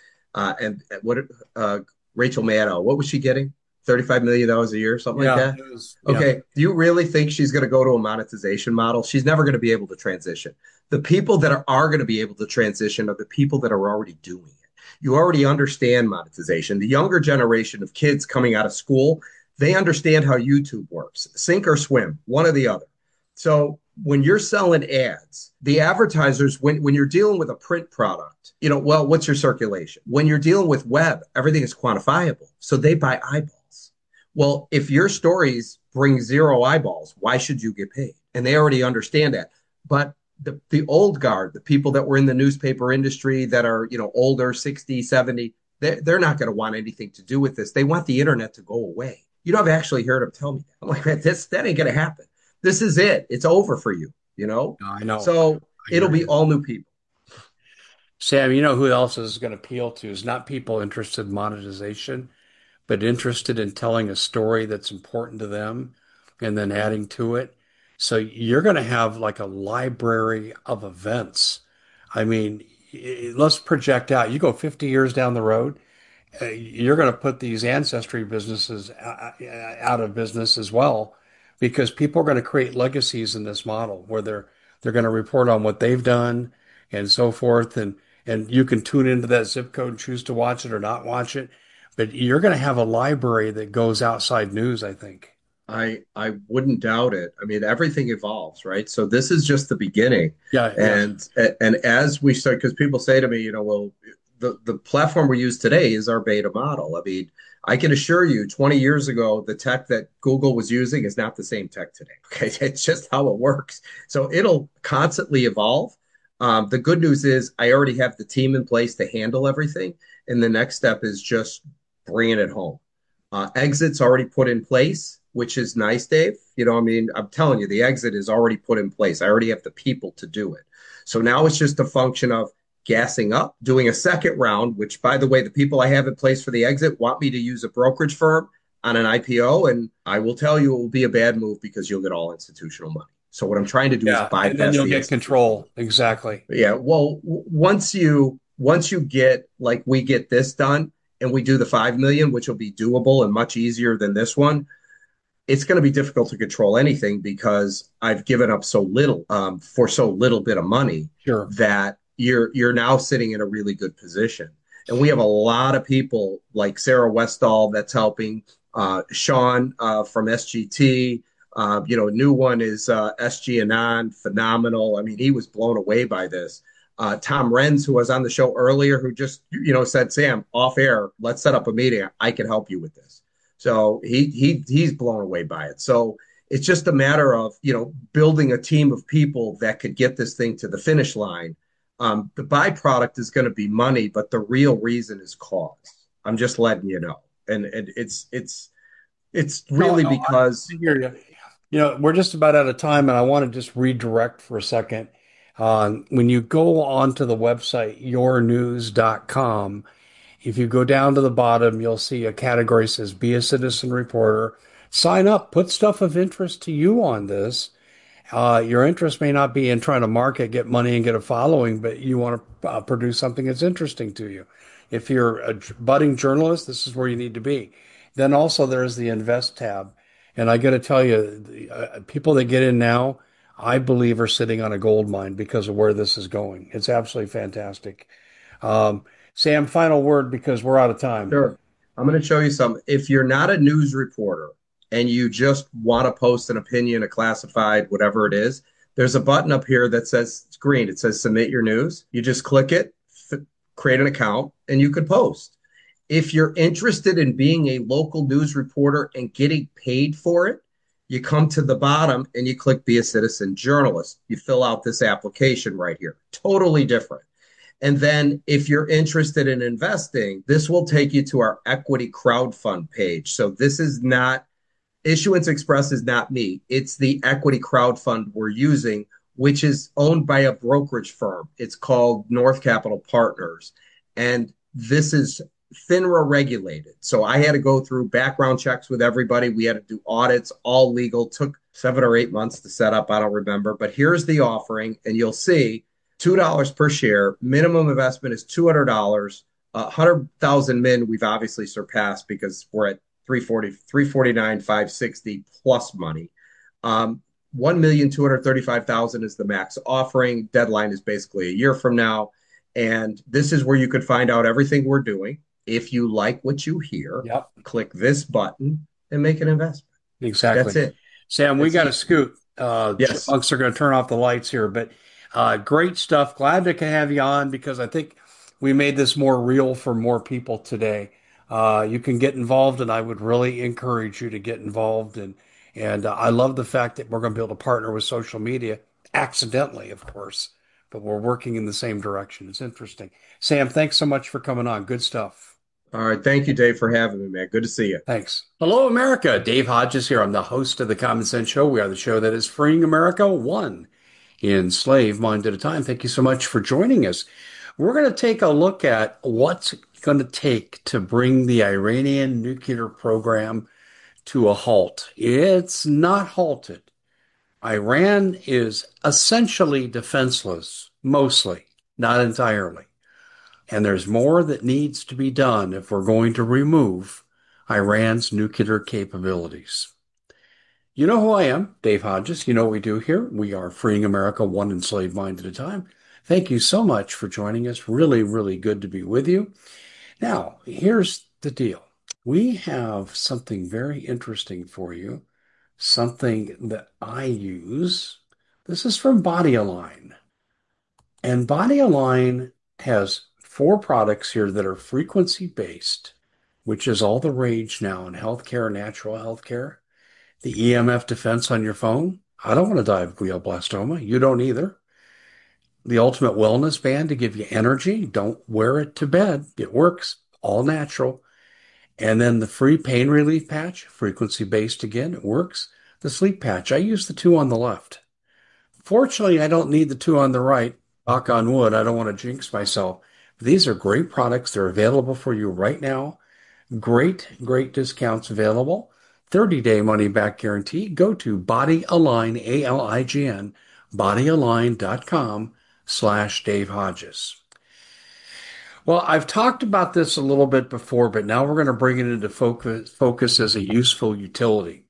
and what Rachel Maddow, what was she getting? $35 million a year, something like yeah, that. it was, yeah, Okay. Do you really think she's going to go to a monetization model? She's never going to be able to transition. The people that are going to be able to transition are the people that are already doing it. You already understand monetization. The younger generation of kids coming out of school, they understand how YouTube works, sink or swim, one or the other. So when you're selling ads, the advertisers, when you're dealing with a print product, well, what's your circulation? When you're dealing with web, everything is quantifiable. So they buy eyeballs. Well, if your stories bring zero eyeballs, why should you get paid? And they already understand that. But the old guard, the people that were in the newspaper industry that are, older, 60, 70, they're not going to want anything to do with this. They want the internet to go away. I've actually heard them tell me that. I'm like, that ain't going to happen. This is it. It's over for you. I know. So I it'll hear be you. all new people. Sam, you know who else is going to appeal to is not people interested in monetization, but interested in telling a story that's important to them and then adding to it. So you're going to have like a library of events. I mean, let's project out. You go 50 years down the road, you're going to put these ancestry businesses out of business as well, because people are going to create legacies in this model where they're going to report on what they've done and so forth. And you can tune into that zip code and choose to watch it or not watch it. But you're going to have a library that goes outside news, I think. I wouldn't doubt it. I mean, everything evolves, right? So this is just the beginning. Yeah, yeah, And as we start, because people say to me, well, the platform we use today is our beta model. I mean, I can assure you, 20 years ago, the tech that Google was using is not the same tech today. Okay, it's just how it works. So it'll constantly evolve. The good news is I already have the team in place to handle everything, and the next step is just bringing it home. Exit's already put in place, which is nice, Dave. I mean, I'm telling you, the exit is already put in place. I already have the people to do it. So now it's just a function of gassing up, doing a second round, which, by the way, the people I have in place for the exit want me to use a brokerage firm on an IPO. And I will tell you, it will be a bad move because you'll get all institutional money. So what I'm trying to do is yeah. And then bypass you'll the get institutional. control. Exactly. Yeah. Well, once you get like we get this done and we do the 5 million, which will be doable and much easier than this one, it's going to be difficult to control anything because I've given up so little for so little bit of money Sure. that you're now sitting in a really good position. And we have a lot of people like Sarah Westall that's helping, Sean from SGT. New one is SG Anon, phenomenal. I mean, he was blown away by this. Tom Renz, who was on the show earlier, who just said, Sam, off air, let's set up a meeting. I can help you with this. So he's blown away by it. So it's just a matter of building a team of people that could get this thing to the finish line. The byproduct is going to be money, but the real reason is cause. I'm just letting you know, and it's No, really no, I because hear you. We're just about out of time, and I want to just redirect for a second. When you go onto the website, yournews.com, if you go down to the bottom, you'll see a category that says Be a Citizen Reporter. Sign up, put stuff of interest to you on this. Your interest may not be in trying to market, get money, and get a following, but you want to produce something that's interesting to you. If you're a budding journalist, this is where you need to be. Then also there's the Invest tab. And I got to tell you, people that get in now, I believe are sitting on a gold mine because of where this is going. It's absolutely fantastic. Um, Sam, final word because we're out of time. sure. I'm going to show you some. If you're not a news reporter and you just want to post an opinion, a classified, whatever it is, there's a button up here that says it's green. It says submit your news. You just click it, create an account, and you could post. If you're interested in being a local news reporter and getting paid for it, you come to the bottom and you click Be a Citizen Journalist. You fill out this application right here. Totally different. And then if you're interested in investing, this will take you to our equity crowdfund page. So this is not Issuance Express is not me. It's the equity crowdfund we're using, which is owned by a brokerage firm. It's called North Capital Partners. And this is FINRA regulated. So I had to go through background checks with everybody. We had to do audits, all legal, took 7 or 8 months to set up. I don't remember. But here's the offering, and you'll see $2 per share. Minimum investment is $200. 100,000 min, we've obviously surpassed because we're at 340, 349, 560 plus money. 1,235,000 is the max offering. Deadline is basically a year from now. And this is where you could find out everything we're doing. If you like what you hear, Yep, click this button and make an investment. That's exactly. it. Sam, we It's got to easy. scoot. Yes. Chipmunks are going to turn off the lights here, but great stuff. Glad to have you on because I think we made this more real for more people today. You can get involved, and I would really encourage you to get involved. And I love the fact that we're going to be able to partner with social media accidentally, of course, but we're working in the same direction. It's interesting. Sam, thanks so much for coming on. Good stuff. All right. Thank you, Dave, for having me, man. Good to see you. Thanks. Hello, America. Dave Hodges here. I'm the host of the Common Sense Show. We are the show that is freeing America one enslaved mind at a time. Thank you so much for joining us. We're going to take a look at what's going to take to bring the Iranian nuclear program to a halt. It's not halted. Iran is essentially defenseless, mostly, not entirely. And there's more that needs to be done if we're going to remove Iran's nuclear capabilities. You know who I am, Dave Hodges. You know what we do here. We are freeing America one enslaved mind at a time. Thank you so much for joining us. Really, really good to be with you. Now, here's the deal. We have something very interesting for you, something that I use. This is from Body Align. And Body Align has four products here that are frequency based, which is all the rage now in healthcare, natural healthcare. The EMF defense on your phone. I don't want to die of glioblastoma. You don't either. The Ultimate Wellness Band to give you energy. Don't wear it to bed. It works. All natural. And then the free pain relief patch, frequency based again. It works. The sleep patch. I use the two on the left. Fortunately, I don't need the two on the right. Knock on wood. I don't want to jinx myself. These are great products. They're available for you right now. Great, great discounts available. 30-day money back guarantee. Go to Bodyalign, ALIGN, bodyalign.com/Dave Hodges. Well, I've talked about this a little bit before, but now we're going to bring it into focus as a useful utility.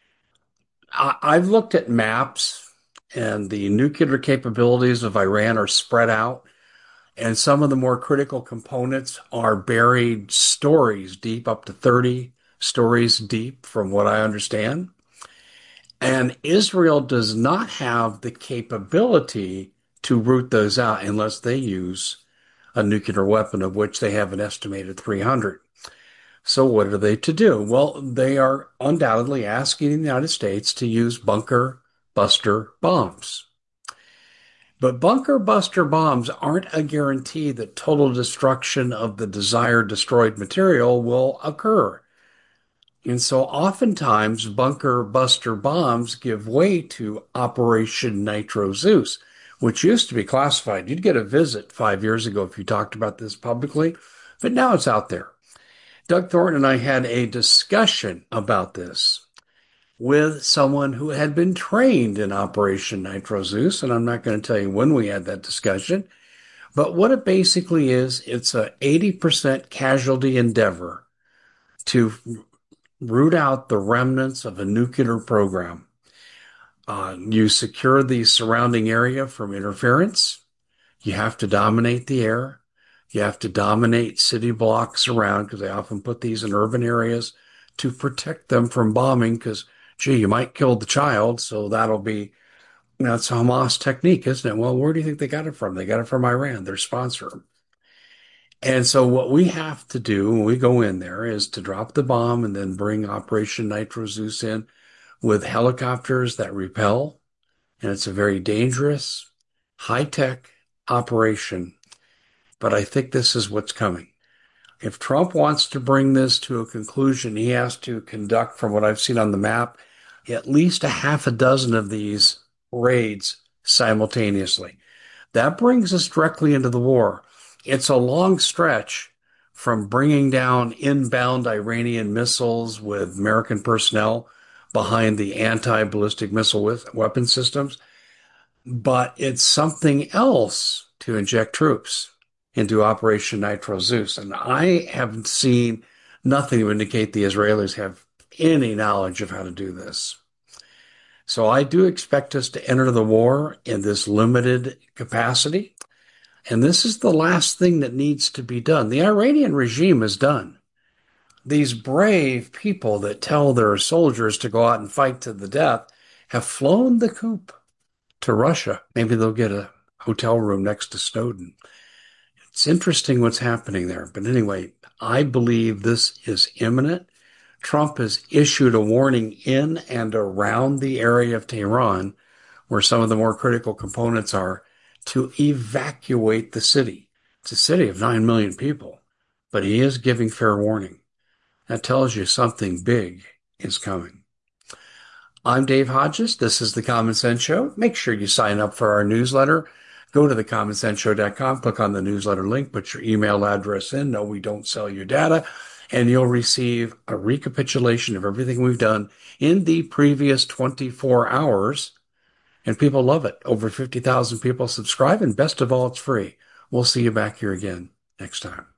I've looked at maps, and the nuclear capabilities of Iran are spread out, and some of the more critical components are buried stories deep, up to 30 stories deep, from what I understand. And Israel does not have the capability to root those out unless they use a nuclear weapon, of which they have an estimated 300. So what are they to do? Well, they are undoubtedly asking the United States to use bunker buster bombs. But bunker buster bombs aren't a guarantee that total destruction of the desired destroyed material will occur. And so oftentimes bunker buster bombs give way to Operation Nitro Zeus, which used to be classified. You'd get a visit 5 years ago if you talked about this publicly, but now it's out there. Doug Thornton and I had a discussion about this with someone who had been trained in Operation Nitro Zeus, and I'm not going to tell you when we had that discussion, but what it basically is, it's a 80% casualty endeavor to root out the remnants of a nuclear program. You secure the surrounding area from interference. You have to dominate the air. You have to dominate city blocks around, because they often put these in urban areas to protect them from bombing, because, gee, you might kill the child, so that's a Hamas technique, isn't it? Well, where do you think they got it from? They got it from Iran, their sponsor. And so what we have to do when we go in there is to drop the bomb and then bring Operation Nitro Zeus in with helicopters that repel. And it's a very dangerous, high-tech operation. But I think this is what's coming. If Trump wants to bring this to a conclusion, he has to conduct, from what I've seen on the map, at least a half a dozen of these raids simultaneously. That brings us directly into the war. It's a long stretch from bringing down inbound Iranian missiles with American personnel behind the anti-ballistic missile weapon systems, but it's something else to inject troops into Operation Nitro Zeus. And I haven't seen nothing to indicate the Israelis have any knowledge of how to do this. So I do expect us to enter the war in this limited capacity. And this is the last thing that needs to be done. The Iranian regime is done. These brave people that tell their soldiers to go out and fight to the death have flown the coop to Russia. Maybe they'll get a hotel room next to Snowden. It's interesting what's happening there. But anyway, I believe this is imminent. Trump has issued a warning in and around the area of Tehran, where some of the more critical components are, to evacuate the city. It's a city of 9 million people, but he is giving fair warning. That tells you something big is coming. I'm Dave Hodges. This is The Common Sense Show. Make sure you sign up for our newsletter. Go to thecommonsenseshow.com, click on the newsletter link, put your email address in. No, we don't sell your data. And you'll receive a recapitulation of everything we've done in the previous 24 hours. And people love it. Over 50,000 people subscribe. And best of all, it's free. We'll see you back here again next time.